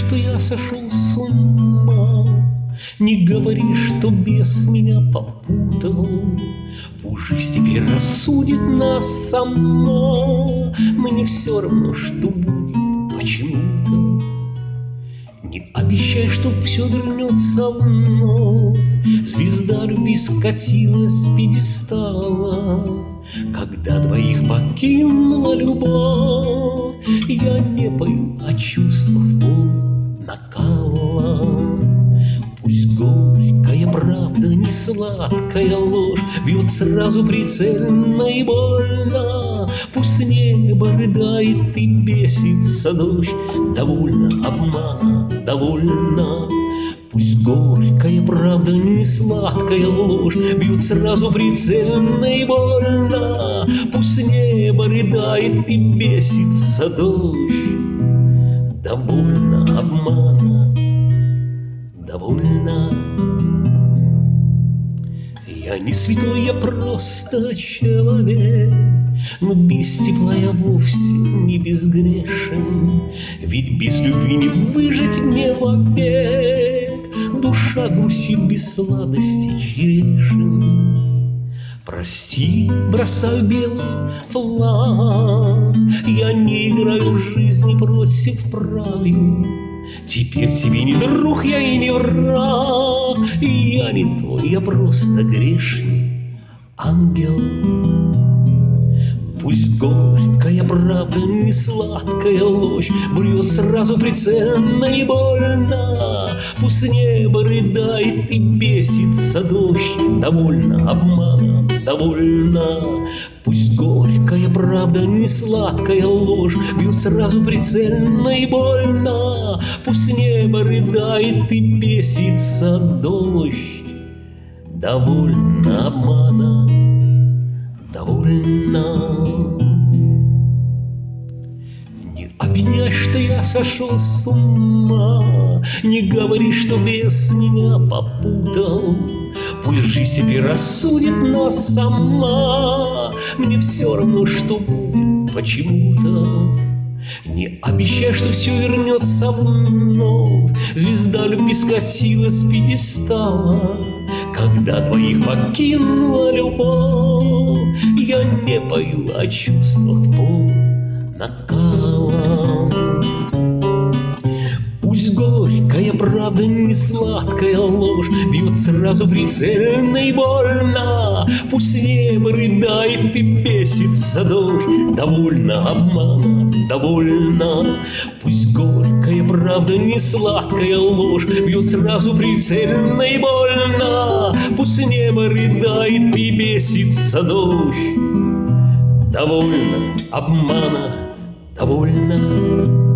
что я сошел с ума, не говори, что бес меня попутал. Пусть жизнь теперь рассудит нас сама. Мне все равно, что будет почему-то. Не обещай, что все вернется вновь. Звезда любви скатилась с пьедестала, когда двоих покинула любовь. Я не пою о чувствах пол накала. Пусть горькая правда, не сладкая ложь бьет сразу прицельно и больно. Пусть небо рыдает и бесится дождь. Довольно обмана, довольно. Пусть горькая правда, не сладкая ложь бьет сразу прицельно и больно. Пусть небо рыдает и бесится дождь. Довольно обмана, довольно. Я не святой, я просто человек, но без тепла я вовсе не безгрешен. Ведь без любви не выжить мне вовек. Душа грустит без сладости черешен. Прости, бросаю белый флаг, я не играю в жизни против правил. Теперь тебе не друг я и не враг, и я не твой, я просто грешный ангел. Пусть горькая правда, не сладкая ложь бьет сразу прицельно и больно. Пусть небо рыдает и бесится дождь. Довольно обмана, довольно. Пусть горькая правда, не сладкая ложь бьет сразу прицельно и больно. Пусть небо рыдает и бесится дождь. Довольно обмана, довольно. Не обвиняй, что я сошел с ума, не говори, что бес меня попутал. Пусть жизнь себе рассудит нас сама. Мне все равно, что будет почему-то. Не обещай, что все вернется вновь. Звезда любви скатилась с пьедестала, когда двоих покинула любовь. Я не пою о чувствах пол накала. Пусть горькая правда, не сладкая ложь бьет сразу прицельно и больно. Пусть небо рыдает и бесится дождь. Довольно обмана, довольно. Пусть горькая правда, не сладкая ложь бьет сразу прицельно и больно. Пусть небо рыдает и бесится дождь. Довольно обмана, довольно.